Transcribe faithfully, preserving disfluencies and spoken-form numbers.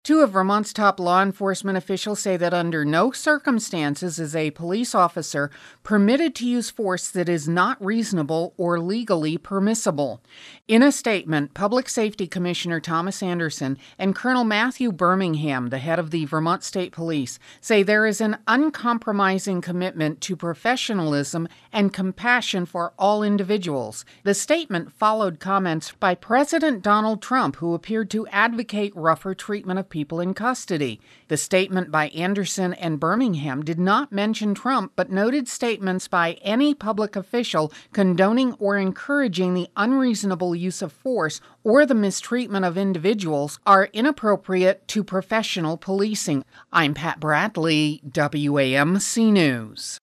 Two of Vermont's top law enforcement officials say that under no circumstances is a police officer permitted to use force that is not reasonable or legally permissible. In a statement, Public Safety Commissioner Thomas Anderson and Colonel Matthew Birmingham, the head of the Vermont State Police, say there is an uncompromising commitment to professionalism and compassion for all individuals. The statement followed comments by President Donald Trump, who appeared to advocate rougher treatment of people in custody. The statement by Anderson and Birmingham did not mention Trump, but noted statements by any public official condoning or encouraging the unreasonable use of force or the mistreatment of individuals are inappropriate to professional policing. I'm Pat Bradley, W A M C News.